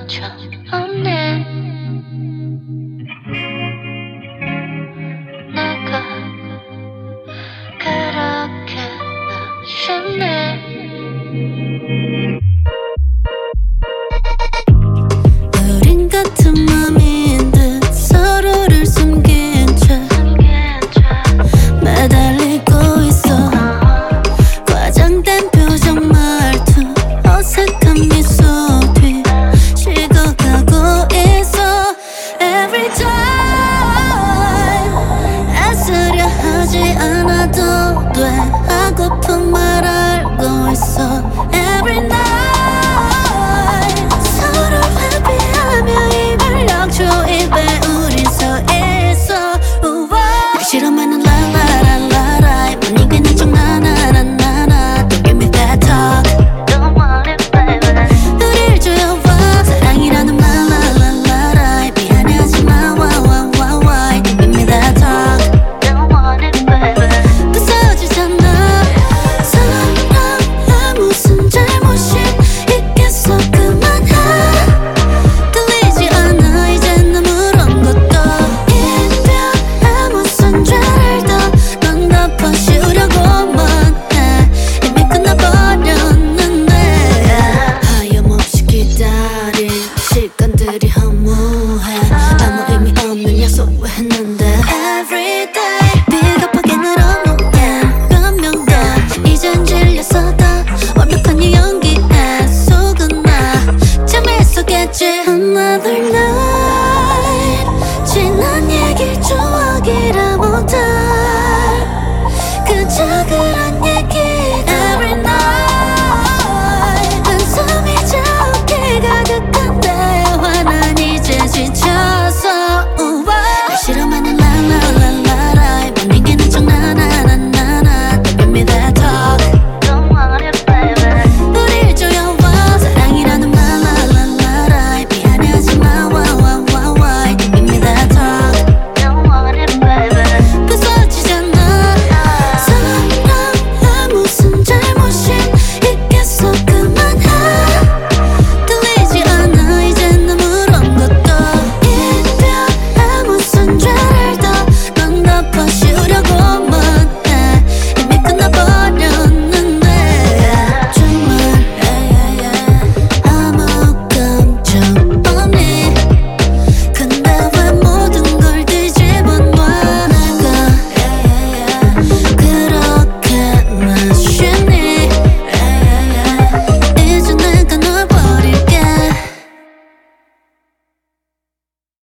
상관없네. 내가 그렇게나 쉽네. 우린 같은 맘인 듯 서로를 숨긴 채 매달리고 있어. 과장된 표정 말투 어색한 미소 뒤 식어가고 있어. Every time 애쓰려 하지 않아도 돼. 하고픈 말 알고 있어. Every night 서로 회피하며 입을 약초 입에 우린 서 있어. 날 싫어하는 라라라라라 못 이기는 척 나나나나나 Don't give me that talk. Don't want it, baby. 우릴 조여봐 사랑이라는 말 라라라라 미안해하지마 why Don't give me that talk. Don't want it, baby. 부서지잖아. 사랑에 무슨 잘못이 있겠어. 그만해. 들리지 않아 이젠 아무런 것도. 이별에 무슨 죄를 넌 덮어씌우려고만 해. 이미 끝나버렸는데 하염없이 기다린 시간들이 허무해. 아무 의미 없는 약속을 했는데 Everyday 비겁하게 늘어놓게 몇 명 더 이젠 질렸어.